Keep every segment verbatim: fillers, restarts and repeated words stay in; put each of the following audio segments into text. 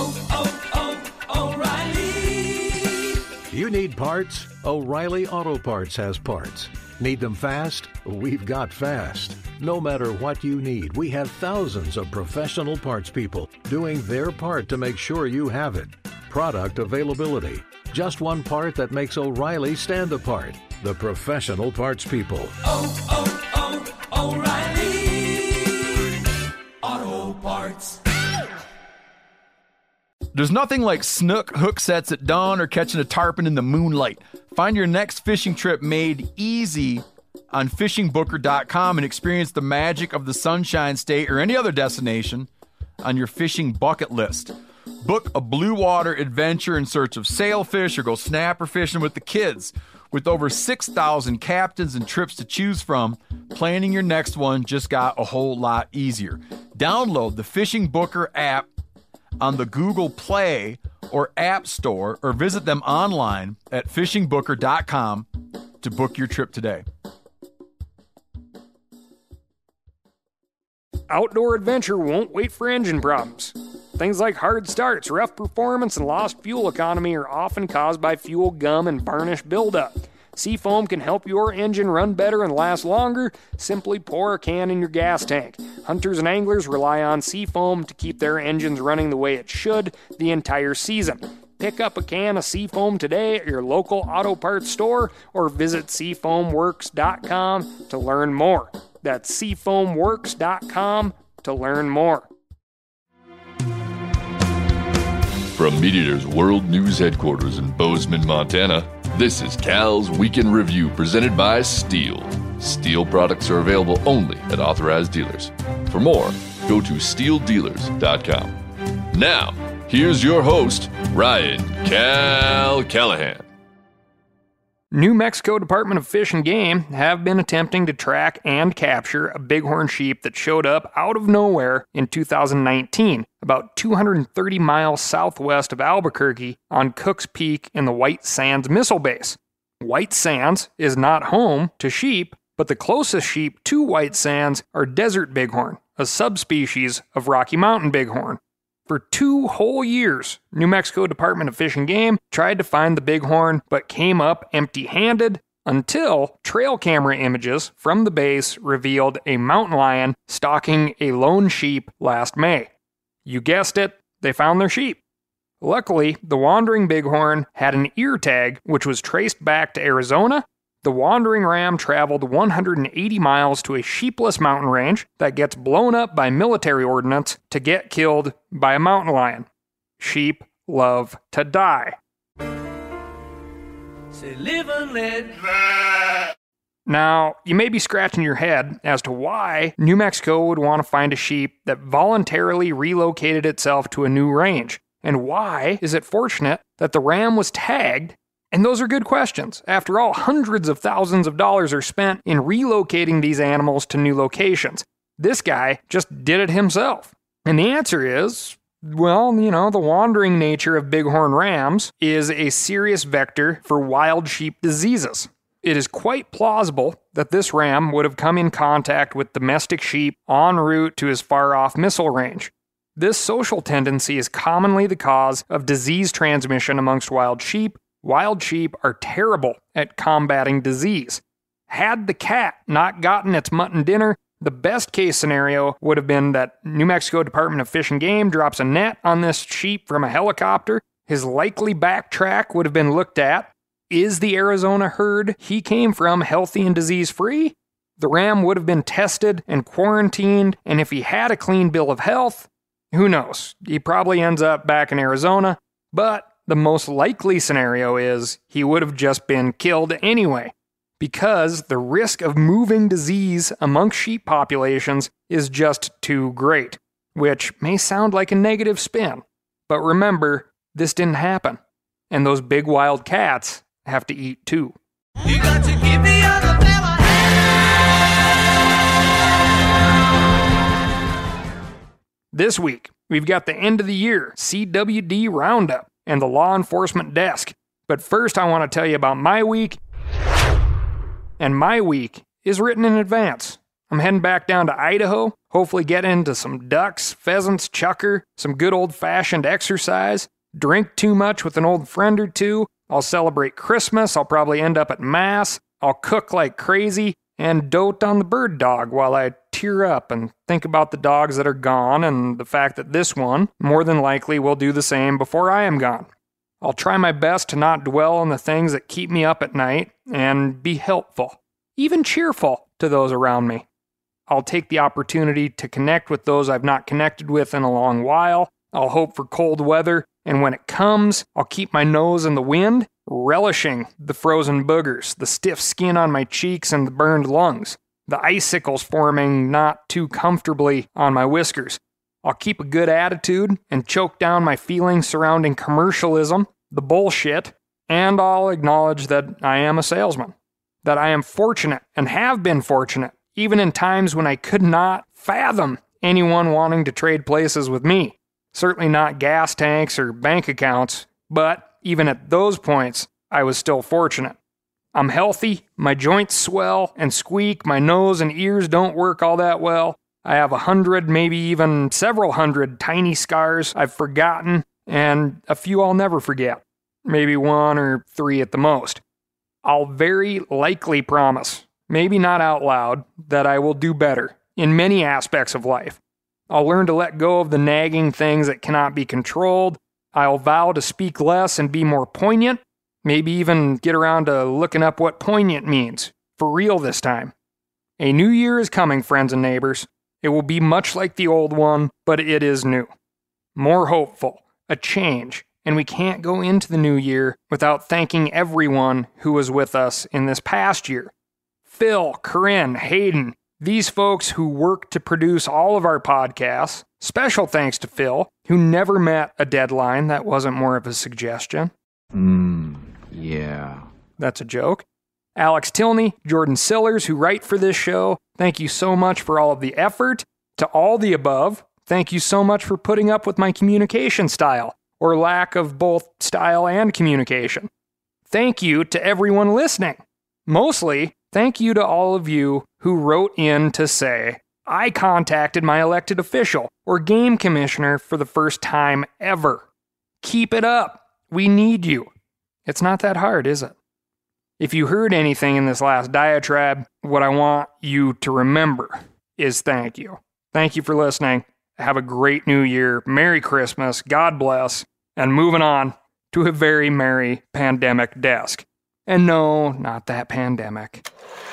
oh, oh, O'Reilly. You need parts? O'Reilly Auto Parts has parts. Need them fast? We've got fast. No matter what you need, we have thousands of professional parts people doing their part to make sure you have it. Product availability. Just one part that makes O'Reilly stand apart. The professional parts people. Oh, oh, oh, O'Reilly Auto Parts. There's nothing like snook hook sets at dawn or catching a tarpon in the moonlight. Find your next fishing trip made easy on fishing booker dot com and experience the magic of the Sunshine State or any other destination on your fishing bucket list. Book a blue water adventure in search of sailfish or go snapper fishing with the kids. With over six thousand captains and trips to choose from, planning your next one just got a whole lot easier. Download the Fishing Booker app on the Google Play or App Store or visit them online at fishing booker dot com to book your trip today. Outdoor adventure won't wait for engine problems. Things like hard starts, rough performance, and lost fuel economy are often caused by fuel gum and varnish buildup. Seafoam can help your engine run better and last longer. Simply pour a can in your gas tank. Hunters and anglers rely on Seafoam to keep their engines running the way it should the entire season. Pick up a can of Seafoam today at your local auto parts store or visit seafoam works dot com to learn more. That's seafoam works dot com to learn more. From MeatEater's World News Headquarters in Bozeman, Montana, this is Cal's Weekend Review presented by Steel. Steel products are available only at authorized dealers. For more, go to steel dealers dot com. Now, here's your host, Ryan Cal Callahan. New Mexico Department of Fish and Game have been attempting to track and capture a bighorn sheep that showed up out of nowhere in two thousand nineteen, about two hundred thirty miles southwest of Albuquerque on Cook's Peak in the White Sands Missile Base. White Sands is not home to sheep, but the closest sheep to White Sands are desert bighorn, a subspecies of Rocky Mountain bighorn. For two whole years, New Mexico Department of Fish and Game tried to find the bighorn, but came up empty-handed until trail camera images from the base revealed a mountain lion stalking a lone sheep last May. You guessed it, they found their sheep. Luckily, the wandering bighorn had an ear tag which was traced back to Arizona. The wandering ram traveled one hundred eighty miles to a sheepless mountain range that gets blown up by military ordnance to get killed by a mountain lion. Sheep love to die. Say live and let die. Now, you may be scratching your head as to why New Mexico would want to find a sheep that voluntarily relocated itself to a new range, and why is it fortunate that the ram was tagged. And those are good questions. After all, hundreds of thousands of dollars are spent in relocating these animals to new locations. This guy just did it himself. And the answer is, well, you know, the wandering nature of bighorn rams is a serious vector for wild sheep diseases. It is quite plausible that this ram would have come in contact with domestic sheep en route to his far-off missile range. This social tendency is commonly the cause of disease transmission amongst wild sheep. Wild sheep are terrible at combating disease. Had the cat not gotten its mutton dinner, the best case scenario would have been that New Mexico Department of Fish and Game drops a net on this sheep from a helicopter. His likely backtrack would have been looked at. Is the Arizona herd he came from healthy and disease-free? The ram would have been tested and quarantined, and if he had a clean bill of health, who knows? He probably ends up back in Arizona, but the most likely scenario is he would have just been killed anyway, because the risk of moving disease amongst sheep populations is just too great, which may sound like a negative spin. But remember, this didn't happen, and those big wild cats have to eat too. You got to give the other fella hell. This week, we've got the end of the year C W D Roundup and the Law Enforcement Desk. But first, I want to tell you about my week. And my week is written in advance. I'm heading back down to Idaho, hopefully get into some ducks, pheasants, chucker, some good old-fashioned exercise, drink too much with an old friend or two. I'll celebrate Christmas. I'll probably end up at Mass. I'll cook like crazy and dote on the bird dog while I tear up and think about the dogs that are gone and the fact that this one, more than likely, will do the same before I am gone. I'll try my best to not dwell on the things that keep me up at night and be helpful, even cheerful, to those around me. I'll take the opportunity to connect with those I've not connected with in a long while. I'll hope for cold weather, and when it comes, I'll keep my nose in the wind, relishing the frozen boogers, the stiff skin on my cheeks, and the burned lungs, the icicles forming not too comfortably on my whiskers. I'll keep a good attitude and choke down my feelings surrounding commercialism, the bullshit, and I'll acknowledge that I am a salesman, that I am fortunate and have been fortunate, even in times when I could not fathom anyone wanting to trade places with me. Certainly not gas tanks or bank accounts, but even at those points, I was still fortunate. I'm healthy, my joints swell and squeak, my nose and ears don't work all that well. I have a hundred, maybe even several hundred tiny scars I've forgotten, and a few I'll never forget. Maybe one or three at the most. I'll very likely promise, maybe not out loud, that I will do better in many aspects of life. I'll learn to let go of the nagging things that cannot be controlled. I'll vow to speak less and be more poignant. Maybe even get around to looking up what poignant means, for real this time. A new year is coming, friends and neighbors. It will be much like the old one, but it is new. More hopeful, a change, and we can't go into the new year without thanking everyone who was with us in this past year. Phil, Corinne, Hayden, these folks who worked to produce all of our podcasts. Special thanks to Phil, who never met a deadline that wasn't more of a suggestion. Mmm, yeah. That's a joke. Alex Tilney, Jordan Sillers, who write for this show, thank you so much for all of the effort. To all the above, thank you so much for putting up with my communication style, or lack of both style and communication. Thank you to everyone listening. Mostly, thank you to all of you who wrote in to say, I contacted my elected official or game commissioner for the first time ever. Keep it up. We need you. It's not that hard, is it? If you heard anything in this last diatribe, what I want you to remember is thank you. Thank you for listening. Have a great new year. Merry Christmas. God bless. And moving on to a very merry pandemic desk. And no, not that pandemic.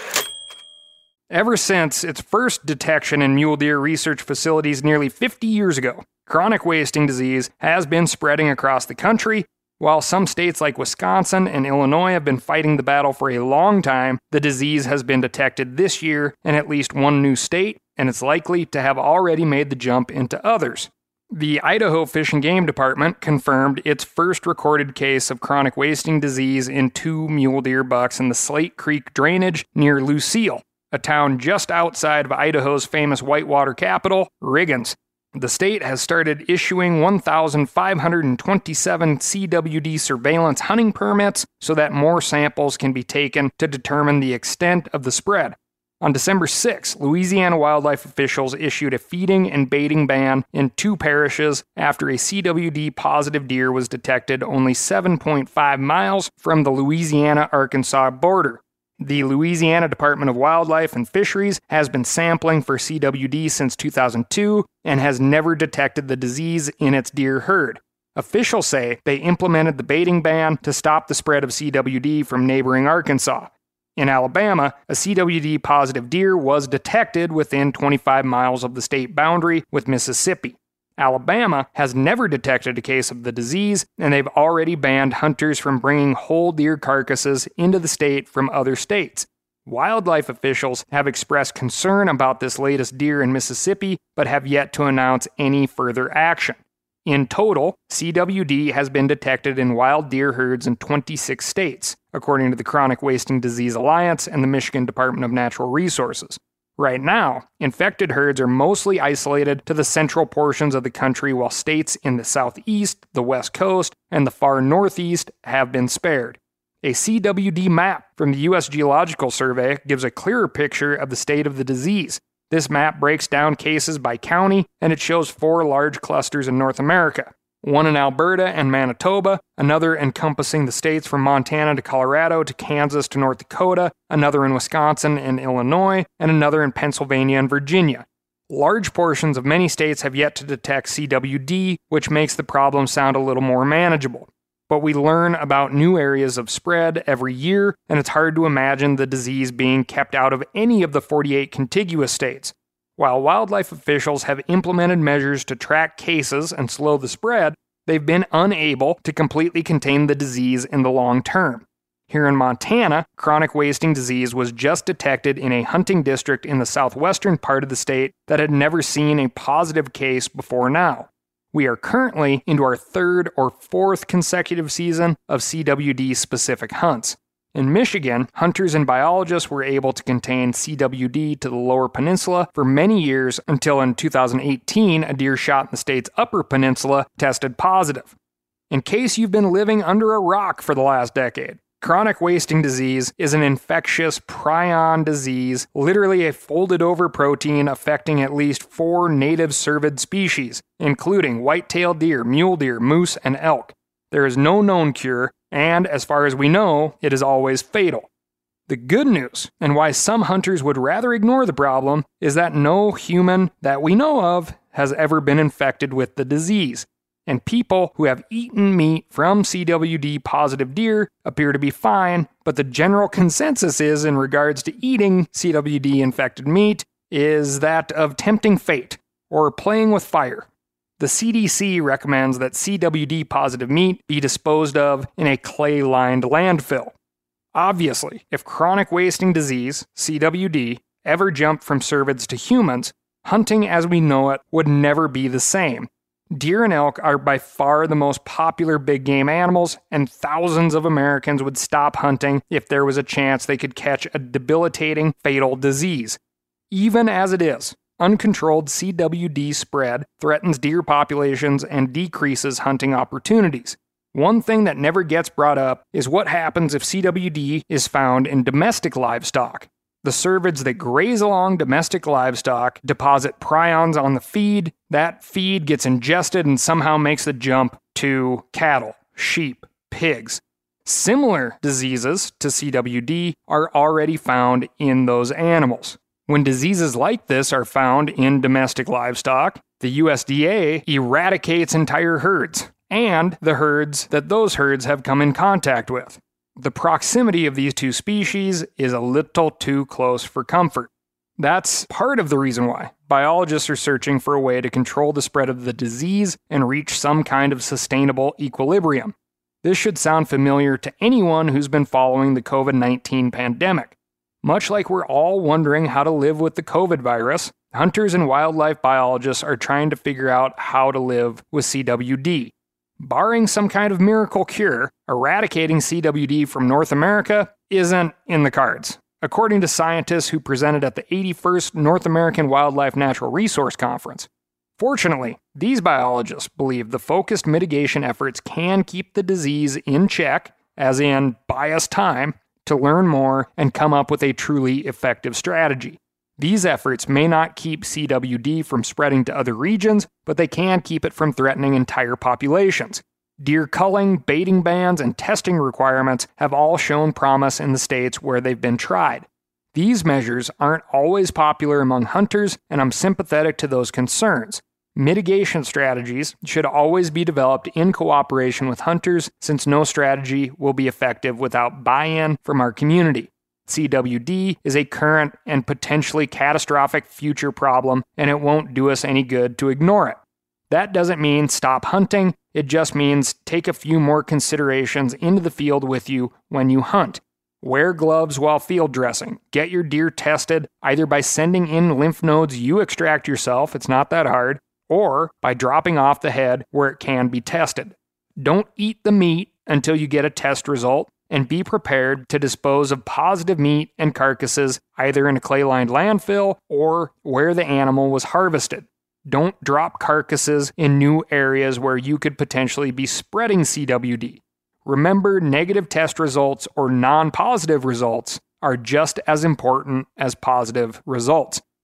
Ever since its first detection in mule deer research facilities nearly fifty years ago, chronic wasting disease has been spreading across the country. While some states like Wisconsin and Illinois have been fighting the battle for a long time, the disease has been detected this year in at least one new state, and it's likely to have already made the jump into others. The Idaho Fish and Game Department confirmed its first recorded case of chronic wasting disease in two mule deer bucks in the Slate Creek drainage near Lucille, a town just outside of Idaho's famous whitewater capital, Riggins. The state has started issuing one thousand five hundred twenty-seven C W D surveillance hunting permits so that more samples can be taken to determine the extent of the spread. On December sixth, Louisiana wildlife officials issued a feeding and baiting ban in two parishes after a C W D-positive deer was detected only seven point five miles from the Louisiana-Arkansas border. The Louisiana Department of Wildlife and Fisheries has been sampling for C W D since two thousand two and has never detected the disease in its deer herd. Officials say they implemented the baiting ban to stop the spread of C W D from neighboring Arkansas. In Alabama, a C W D-positive deer was detected within twenty-five miles of the state boundary with Mississippi. Alabama has never detected a case of the disease, and they've already banned hunters from bringing whole deer carcasses into the state from other states. Wildlife officials have expressed concern about this latest deer in Mississippi, but have yet to announce any further action. In total, C W D has been detected in wild deer herds in twenty-six states, according to the Chronic Wasting Disease Alliance and the Michigan Department of Natural Resources. Right now, infected herds are mostly isolated to the central portions of the country, while states in the southeast, the west coast, and the far northeast have been spared. A C W D map from the U S Geological Survey gives a clearer picture of the state of the disease. This map breaks down cases by county, and it shows four large clusters in North America. One in Alberta and Manitoba, another encompassing the states from Montana to Colorado to Kansas to North Dakota, another in Wisconsin and Illinois, and another in Pennsylvania and Virginia. Large portions of many states have yet to detect C W D, which makes the problem sound a little more manageable. But we learn about new areas of spread every year, and it's hard to imagine the disease being kept out of any of the forty-eight contiguous states. While wildlife officials have implemented measures to track cases and slow the spread, they've been unable to completely contain the disease in the long term. Here in Montana, chronic wasting disease was just detected in a hunting district in the southwestern part of the state that had never seen a positive case before now. We are currently into our third or fourth consecutive season of C W D-specific hunts. In Michigan, hunters and biologists were able to contain C W D to the lower peninsula for many years until in two thousand eighteen, a deer shot in the state's upper peninsula tested positive. In case you've been living under a rock for the last decade, chronic wasting disease is an infectious prion disease, literally a folded-over protein affecting at least four native cervid species, including white-tailed deer, mule deer, moose, and elk. There is no known cure, and as far as we know, it is always fatal. The good news, and why some hunters would rather ignore the problem, is that no human that we know of has ever been infected with the disease. And people who have eaten meat from C W D-positive deer appear to be fine, but the general consensus is in regards to eating C W D-infected meat is that of tempting fate, or playing with fire. The C D C recommends that C W D-positive meat be disposed of in a clay-lined landfill. Obviously, if chronic wasting disease, C W D, ever jumped from cervids to humans, hunting as we know it would never be the same. Deer and elk are by far the most popular big game animals, and thousands of Americans would stop hunting if there was a chance they could catch a debilitating, fatal disease. Even as it is, uncontrolled C W D spread threatens deer populations and decreases hunting opportunities. One thing that never gets brought up is what happens if C W D is found in domestic livestock. The cervids that graze along domestic livestock deposit prions on the feed. That feed gets ingested and somehow makes the jump to cattle, sheep, pigs. Similar diseases to C W D are already found in those animals. When diseases like this are found in domestic livestock, the U S D A eradicates entire herds, and the herds that those herds have come in contact with. The proximity of these two species is a little too close for comfort. That's part of the reason why biologists are searching for a way to control the spread of the disease and reach some kind of sustainable equilibrium. This should sound familiar to anyone who's been following the covid nineteen pandemic. Much like we're all wondering how to live with the COVID virus, hunters and wildlife biologists are trying to figure out how to live with C W D. Barring some kind of miracle cure, eradicating C W D from North America isn't in the cards, according to scientists who presented at the eighty-first North American Wildlife Natural Resource Conference. Fortunately, these biologists believe the focused mitigation efforts can keep the disease in check, as in buy us time, to learn more and come up with a truly effective strategy. These efforts may not keep C W D from spreading to other regions, but they can keep it from threatening entire populations. Deer culling, baiting bans, and testing requirements have all shown promise in the states where they've been tried. These measures aren't always popular among hunters, and I'm sympathetic to those concerns. Mitigation strategies should always be developed in cooperation with hunters, since no strategy will be effective without buy-in from our community. C W D is a current and potentially catastrophic future problem, and it won't do us any good to ignore it. That doesn't mean stop hunting, it just means take a few more considerations into the field with you when you hunt. Wear gloves while field dressing. Get your deer tested, either by sending in lymph nodes you extract yourself, it's not that hard, or by dropping off the head where it can be tested. Don't eat the meat until you get a test result, and be prepared to dispose of positive meat and carcasses either in a clay-lined landfill or where the animal was harvested. Don't drop carcasses in new areas where you could potentially be spreading C W D. Remember, negative test results or non-positive results are just as important as positive results.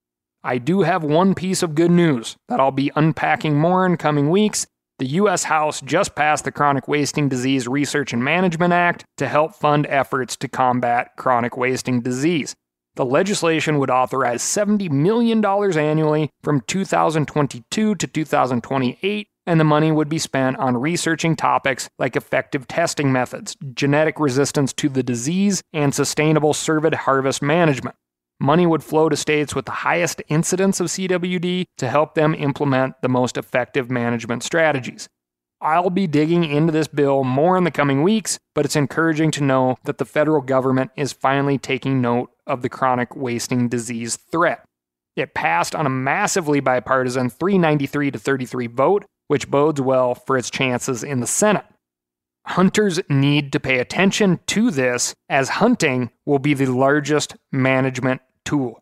I do have one piece of good news that I'll be unpacking more in coming weeks. The U S House just passed the Chronic Wasting Disease Research and Management Act to help fund efforts to combat chronic wasting disease. The legislation would authorize seventy million dollars annually from two thousand twenty-two to two thousand twenty-eight, and the money would be spent on researching topics like effective testing methods, genetic resistance to the disease, and sustainable cervid harvest management. Money would flow to states with the highest incidence of C W D to help them implement the most effective management strategies. I'll be digging into this bill more in the coming weeks, but it's encouraging to know that the federal government is finally taking note of the chronic wasting disease threat. It passed on a massively bipartisan three ninety-three to thirty-three vote, which bodes well for its chances in the Senate. Hunters need to pay attention to this, as hunting will be the largest management tool.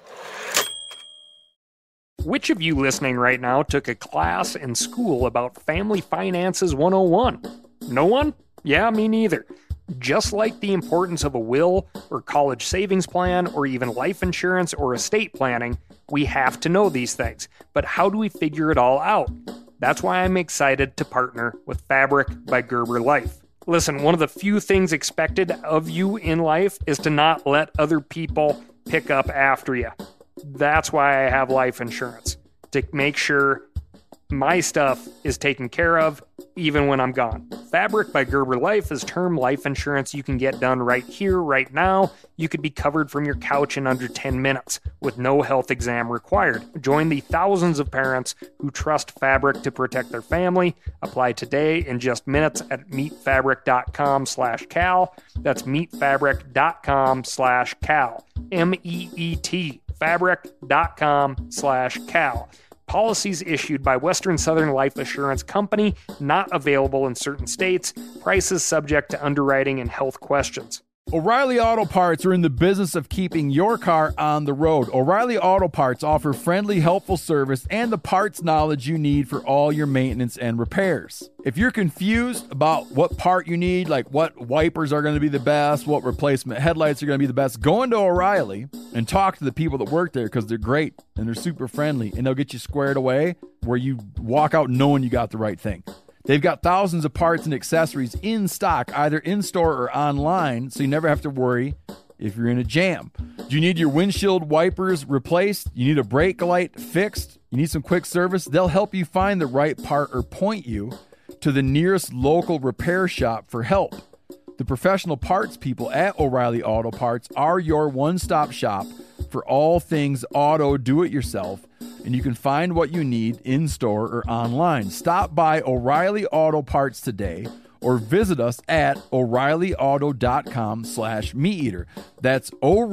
Which of you listening right now took a class in school about Family Finances one oh one? No one? Yeah, me neither. Just like the importance of a will or college savings plan or even life insurance or estate planning, we have to know these things. But how do we figure it all out? That's why I'm excited to partner with Fabric by Gerber Life. Listen, one of the few things expected of you in life is to not let other people pick up after you. That's why I have life insurance, to make sure my stuff is taken care of even when I'm gone. Fabric by Gerber Life is term life insurance you can get done right here, right now. You could be covered from your couch in under ten minutes with no health exam required. Join the thousands of parents who trust Fabric to protect their family. Apply today in just minutes at meetfabric.com slash cal. That's meetfabric.com slash cal. M E E T, fabric.com slash cal. Policies issued by Western Southern Life Assurance Company, not available in certain states. Prices subject to underwriting and health questions. O'Reilly Auto Parts are in the business of keeping your car on the road. O'Reilly Auto Parts offer friendly, helpful service and the parts knowledge you need for all your maintenance and repairs. If you're confused about what part you need, like what wipers are going to be the best, what replacement headlights are going to be the best, go into O'Reilly and talk to the people that work there, because they're great and they're super friendly, and they'll get you squared away where you walk out knowing you got the right thing. They've got thousands of parts and accessories in stock, either in-store or online, so you never have to worry if you're in a jam. Do you need your windshield wipers replaced? You need a brake light fixed? You need some quick service? They'll help you find the right part or point you to the nearest local repair shop for help. The professional parts people at O'Reilly Auto Parts are your one-stop shop for all things auto do-it-yourself, and you can find what you need in-store or online. Stop by O'Reilly Auto Parts today or visit us at o'reillyauto.com slash meat eater. That's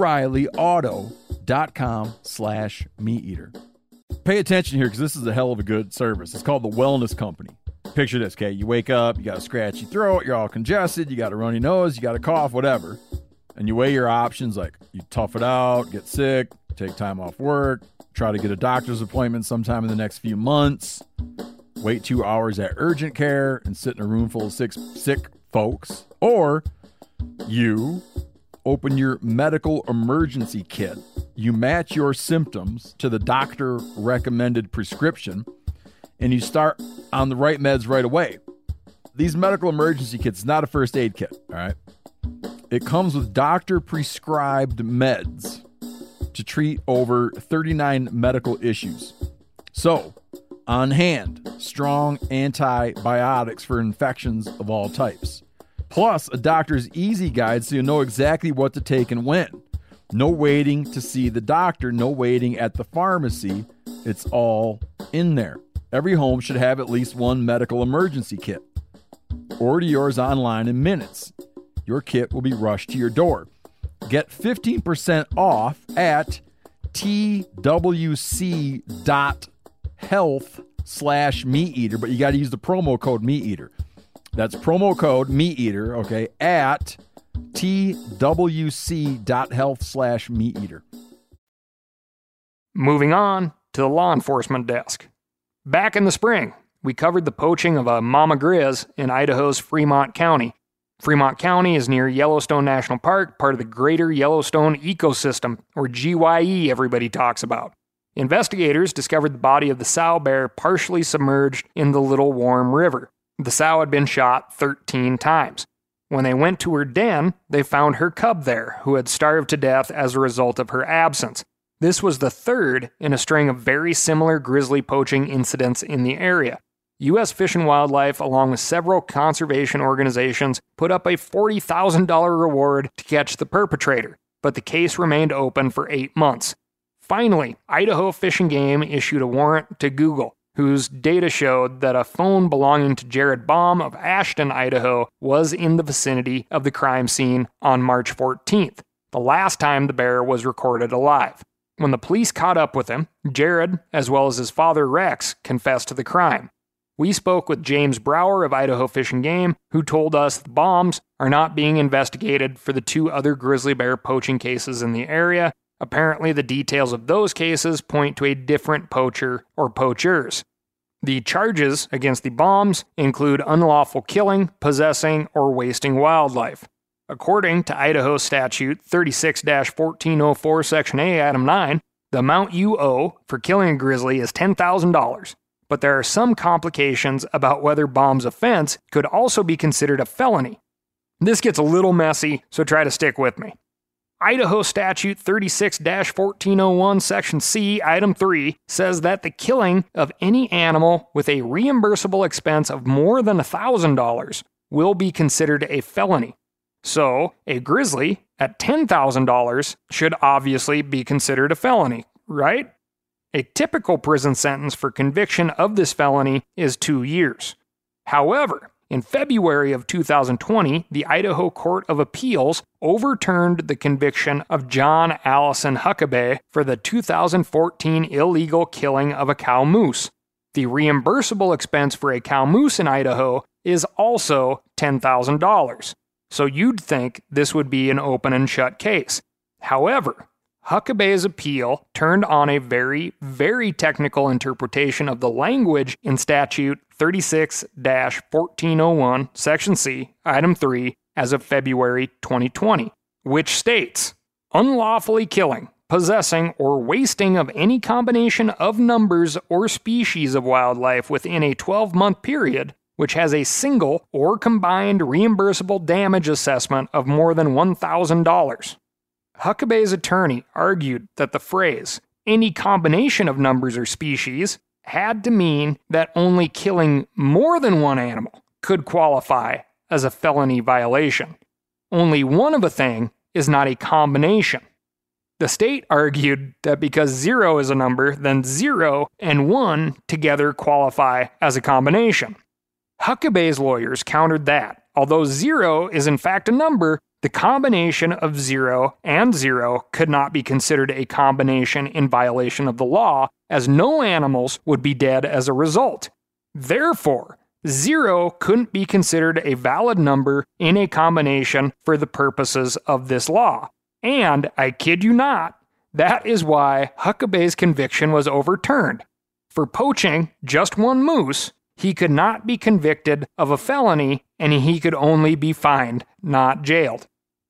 o'reillyauto.com slash meat eater. Pay attention here, because this is a hell of a good service. It's called the Wellness Company. Picture this, okay? You wake up, you got a scratchy throat, you're all congested, you got a runny nose, you got a cough, whatever. And you weigh your options, like you tough it out, get sick, take time off work, try to get a doctor's appointment sometime in the next few months, wait two hours at urgent care and sit in a room full of sick, sick folks. Or you open your medical emergency kit. You match your symptoms to the doctor-recommended prescription, and you start on the right meds right away. These medical emergency kits is not a first aid kit, all right? It comes with doctor-prescribed meds to treat over thirty-nine medical issues. So, on hand, strong antibiotics for infections of all types. Plus, a doctor's easy guide so you know exactly what to take and when. No waiting to see the doctor, no waiting at the pharmacy. It's all in there. Every home should have at least one medical emergency kit. Order yours online in minutes. Your kit will be rushed to your door. Get fifteen percent off at twc.health slash meat eater, but you got to use the promo code meat eater. That's promo code meat eater, okay, at twc.health slash meat eater. Moving on to the law enforcement desk. Back in the spring, we covered the poaching of a mama grizz in Idaho's Fremont County. Fremont County is near Yellowstone National Park, part of the Greater Yellowstone Ecosystem, or G Y E everybody talks about. Investigators discovered the body of the sow bear partially submerged in the Little Warm River. The sow had been shot thirteen times. When they went to her den, they found her cub there, who had starved to death as a result of her absence. This was the third in a string of very similar grizzly poaching incidents in the area. U S Fish and Wildlife, along with several conservation organizations, put up a forty thousand dollars reward to catch the perpetrator, but the case remained open for eight months. Finally, Idaho Fish and Game issued a warrant to Google, whose data showed that a phone belonging to Jared Baum of Ashton, Idaho, was in the vicinity of the crime scene on March fourteenth, the last time the bear was recorded alive. When the police caught up with him, Jared, as well as his father Rex, confessed to the crime. We spoke with James Brower of Idaho Fish and Game, who told us the Baums are not being investigated for the two other grizzly bear poaching cases in the area. Apparently, the details of those cases point to a different poacher or poachers. The charges against the Baums include unlawful killing, possessing, or wasting wildlife. According to Idaho Statute thirty-six dash fourteen oh four, Section A, Item nine, the amount you owe for killing a grizzly is ten thousand dollars. But there are some complications about whether Baum's offense could also be considered a felony. This gets a little messy, so try to stick with me. Idaho Statute thirty-six dash fourteen oh one, Section C, Item three, says that the killing of any animal with a reimbursable expense of more than one thousand dollars will be considered a felony. So, a grizzly at ten thousand dollars should obviously be considered a felony, right? A typical prison sentence for conviction of this felony is two years. However, in February of two thousand twenty, the Idaho Court of Appeals overturned the conviction of John Allison Huckabee for the two thousand fourteen illegal killing of a cow moose. The reimbursable expense for a cow moose in Idaho is also ten thousand dollars. So you'd think this would be an open and shut case. However, Huckabee's appeal turned on a very, very technical interpretation of the language in Statute thirty-six dash fourteen oh one, Section C, Item three, as of February twenty twenty, which states, unlawfully killing, possessing, or wasting of any combination of numbers or species of wildlife within a twelve-month period, which has a single or combined reimbursable damage assessment of more than one thousand dollars. Huckabee's attorney argued that the phrase, any combination of numbers or species, had to mean that only killing more than one animal could qualify as a felony violation. Only one of a thing is not a combination. The state argued that because zero is a number, then zero and one together qualify as a combination. Huckabee's lawyers countered that, although zero is in fact a number, the combination of zero and zero could not be considered a combination in violation of the law, as no animals would be dead as a result. Therefore, zero couldn't be considered a valid number in a combination for the purposes of this law. And, I kid you not, that is why Huckabee's conviction was overturned. For poaching just one moose, he could not be convicted of a felony, and he could only be fined, not jailed.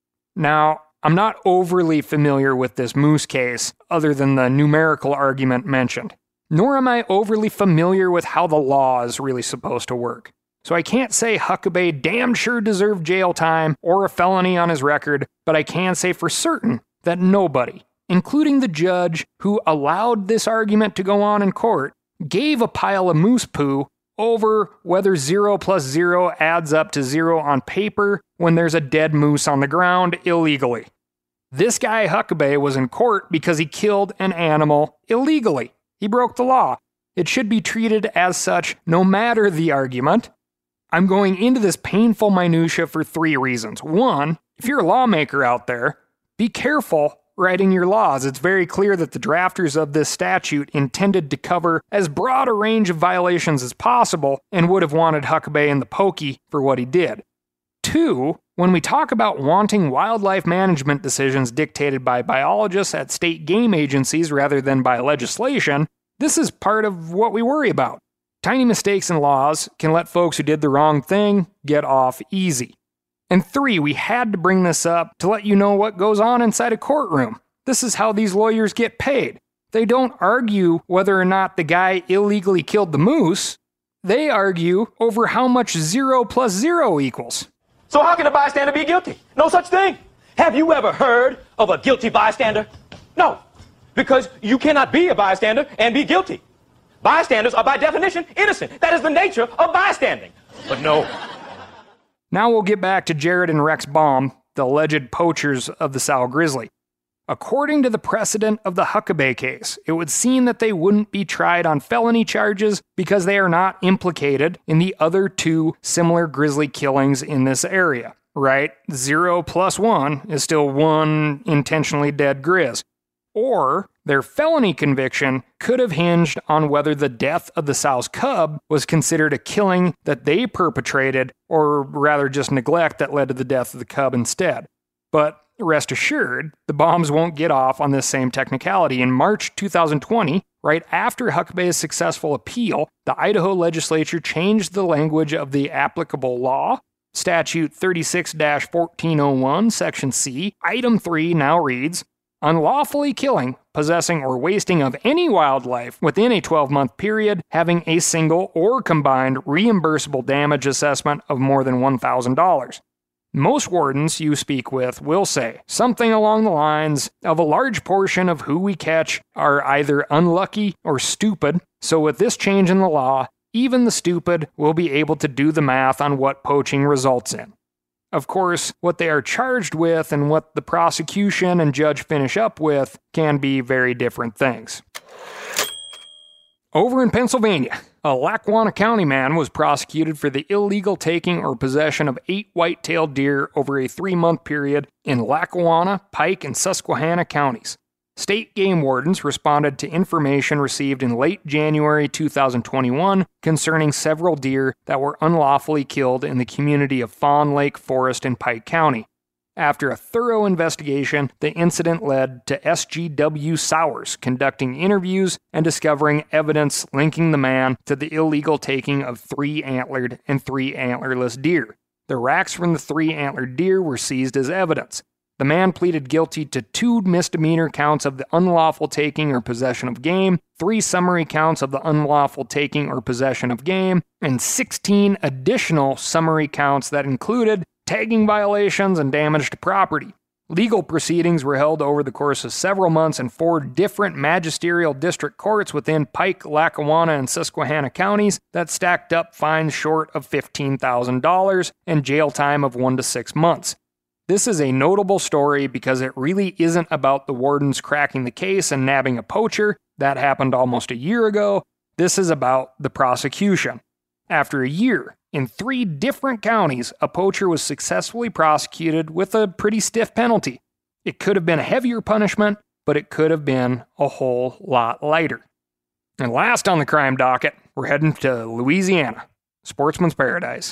Now, I'm not overly familiar with this moose case, other than the numerical argument mentioned. Nor am I overly familiar with how the law is really supposed to work. So I can't say Huckabee damn sure deserved jail time or a felony on his record, but I can say for certain that nobody, including the judge who allowed this argument to go on in court, gave a pile of moose poo over whether zero plus zero adds up to zero on paper when there's a dead moose on the ground illegally. This guy Huckabee was in court because he killed an animal illegally. He broke the law. It should be treated as such no matter the argument. I'm going into this painful minutia for three reasons. One, if you're a lawmaker out there, be careful writing your laws. It's very clear that the drafters of this statute intended to cover as broad a range of violations as possible and would have wanted Huckabee in the pokey for what he did. Two, when we talk about wanting wildlife management decisions dictated by biologists at state game agencies rather than by legislation, this is part of what we worry about. Tiny mistakes in laws can let folks who did the wrong thing get off easy. And three, we had to bring this up to let you know what goes on inside a courtroom. This is how these lawyers get paid. They don't argue whether or not the guy illegally killed the moose. They argue over how much zero plus zero equals. So how can a bystander be guilty? No such thing. Have you ever heard of a guilty bystander? No, because you cannot be a bystander and be guilty. Bystanders are by definition innocent. That is the nature of bystanding. But no. Now we'll get back to Jared and Rex Baum, the alleged poachers of the Sow Grizzly. According to the precedent of the Huckabee case, it would seem that they wouldn't be tried on felony charges because they are not implicated in the other two similar grizzly killings in this area, right? Zero plus one is still one intentionally dead grizz. Or their felony conviction could have hinged on whether the death of the sow's cub was considered a killing that they perpetrated, or rather just neglect that led to the death of the cub instead. But rest assured, the Baums won't get off on this same technicality. In March two thousand twenty, right after Huckabee's successful appeal, the Idaho legislature changed the language of the applicable law. Statute thirty-six dash fourteen oh one, Section C, Item three now reads, unlawfully killing, possessing, or wasting of any wildlife within a twelve-month period having a single or combined reimbursable damage assessment of more than one thousand dollars. Most wardens you speak with will say something along the lines of a large portion of who we catch are either unlucky or stupid, so with this change in the law, even the stupid will be able to do the math on what poaching results in. Of course, what they are charged with and what the prosecution and judge finish up with can be very different things. Over in Pennsylvania, a Lackawanna County man was prosecuted for the illegal taking or possession of eight white-tailed deer over a three-month period in Lackawanna, Pike, and Susquehanna counties. State game wardens responded to information received in late January two thousand twenty-one concerning several deer that were unlawfully killed in the community of Fawn Lake Forest in Pike County. After a thorough investigation, the incident led to S G W Sowers conducting interviews and discovering evidence linking the man to the illegal taking of three antlered and three antlerless deer. The racks from the three antlered deer were seized as evidence. The man pleaded guilty to two misdemeanor counts of the unlawful taking or possession of game, three summary counts of the unlawful taking or possession of game, and sixteen additional summary counts that included tagging violations and damage to property. Legal proceedings were held over the course of several months in four different magisterial district courts within Pike, Lackawanna, and Susquehanna counties that stacked up fines short of fifteen thousand dollars and jail time of one to six months. This is a notable story because it really isn't about the wardens cracking the case and nabbing a poacher. That happened almost a year ago. This is about the prosecution. After a year, in three different counties, a poacher was successfully prosecuted with a pretty stiff penalty. It could have been a heavier punishment, but it could have been a whole lot lighter. And last on the crime docket, we're heading to Louisiana, sportsman's paradise.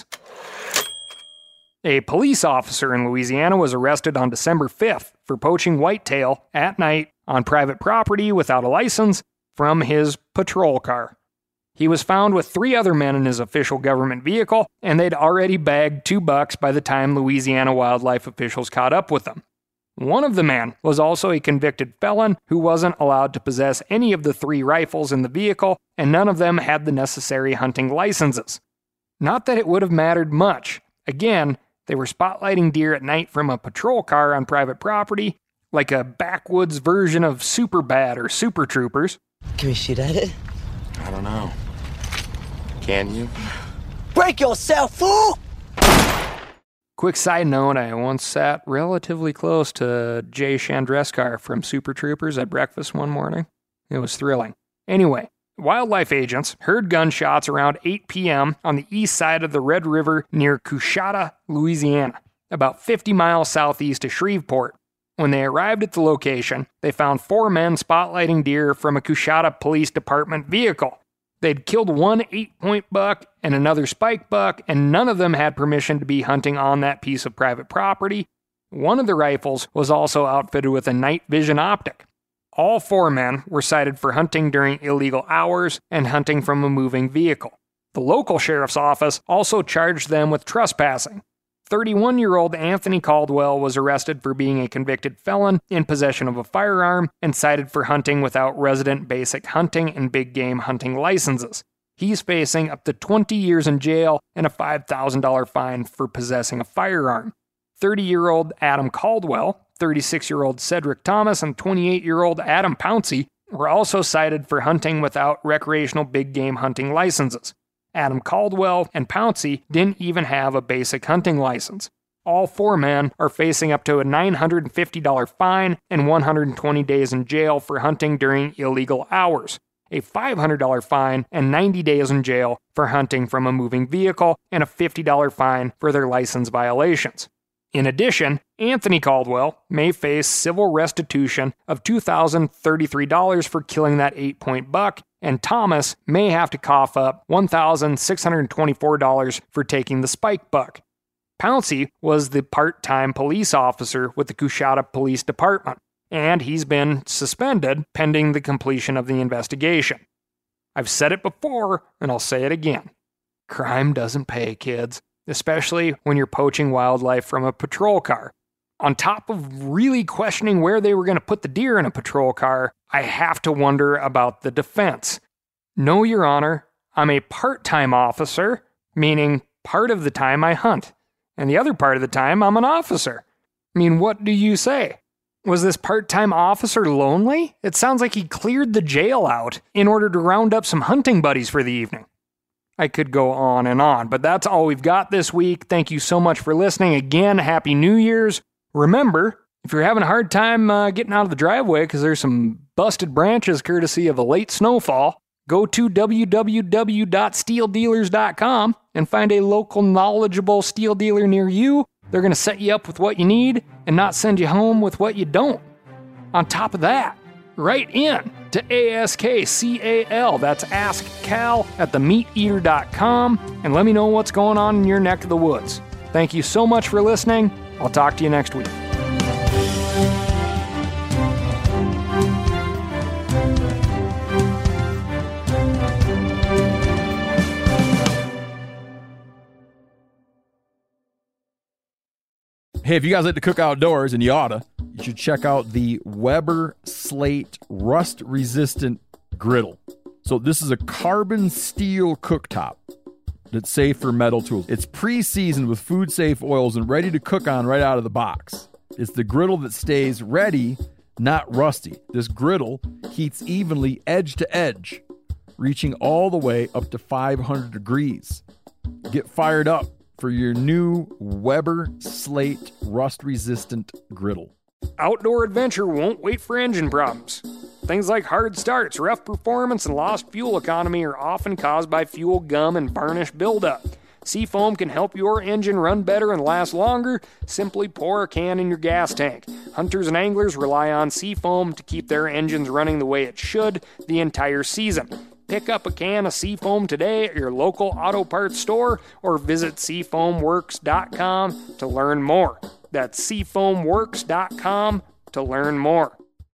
A police officer in Louisiana was arrested on December fifth for poaching whitetail at night on private property without a license from his patrol car. He was found with three other men in his official government vehicle, and they'd already bagged two bucks by the time Louisiana wildlife officials caught up with them. One of the men was also a convicted felon who wasn't allowed to possess any of the three rifles in the vehicle, and none of them had the necessary hunting licenses. Not that it would have mattered much. Again, they were spotlighting deer at night from a patrol car on private property, like a backwoods version of Superbad or Super Troopers. Can we shoot at it? I don't know. Can you? Break yourself, fool! Quick side note, I once sat relatively close to Jay Chandreskar from Super Troopers at breakfast one morning. It was thrilling. Anyway, wildlife agents heard gunshots around eight p.m. on the east side of the Red River near Coushatta, Louisiana, about fifty miles southeast of Shreveport. When they arrived at the location, they found four men spotlighting deer from a Coushatta Police Department vehicle. They'd killed one eight-point buck and another spike buck, and none of them had permission to be hunting on that piece of private property. One of the rifles was also outfitted with a night vision optic. All four men were cited for hunting during illegal hours and hunting from a moving vehicle. The local sheriff's office also charged them with trespassing. thirty-one-year-old Anthony Caldwell was arrested for being a convicted felon in possession of a firearm and cited for hunting without resident basic hunting and big game hunting licenses. He's facing up to twenty years in jail and a five thousand dollars fine for possessing a firearm. thirty-year-old Adam Caldwell, thirty-six-year-old Cedric Thomas, and twenty-eight-year-old Adam Pouncey were also cited for hunting without recreational big game hunting licenses. Adam Caldwell and Pouncey didn't even have a basic hunting license. All four men are facing up to a nine hundred fifty dollars fine and one hundred twenty days in jail for hunting during illegal hours, a five hundred dollars fine and ninety days in jail for hunting from a moving vehicle, and a fifty dollars fine for their license violations. In addition, Anthony Caldwell may face civil restitution of two thousand thirty-three dollars for killing that eight-point buck, and Thomas may have to cough up one thousand six hundred twenty-four dollars for taking the spike buck. Pouncey was the part-time police officer with the Coushatta Police Department, and he's been suspended pending the completion of the investigation. I've said it before, and I'll say it again. Crime doesn't pay, kids, especially when you're poaching wildlife from a patrol car. On top of really questioning where they were going to put the deer in a patrol car, I have to wonder about the defense. No, Your Honor, I'm a part-time officer, meaning part of the time I hunt, and the other part of the time I'm an officer. I mean, what do you say? Was this part-time officer lonely? It sounds like he cleared the jail out in order to round up some hunting buddies for the evening. I could go on and on, but that's all we've got this week. Thank you so much for listening. Again, Happy New Year's. Remember, if you're having a hard time uh, getting out of the driveway because there's some busted branches courtesy of a late snowfall, go to w w w dot steel dealers dot com and find a local knowledgeable steel dealer near you. They're going to set you up with what you need and not send you home with what you don't. On top of that, write in to A S K C A L, that's Ask Cal, at the meat eater dot com, and let me know what's going on in your neck of the woods. Thank you so much for listening. I'll talk to you next week. Hey, if you guys like to cook outdoors, and you oughta, you should check out the Weber Slate rust-resistant griddle. So this is a carbon steel cooktop that's safe for metal tools. It's pre-seasoned with food-safe oils and ready to cook on right out of the box. It's the griddle that stays ready, not rusty. This griddle heats evenly edge to edge, reaching all the way up to five hundred degrees. Get fired up for your new Weber Slate rust-resistant griddle. Outdoor adventure won't wait for engine problems. Things like hard starts, rough performance, and lost fuel economy are often caused by fuel gum and varnish buildup. Seafoam can help your engine run better and last longer. Simply pour a can in your gas tank. Hunters and anglers rely on Seafoam to keep their engines running the way it should the entire season. Pick up a can of Seafoam today at your local auto parts store or visit seafoam works dot com to learn more. That's seafoam works dot com to learn more.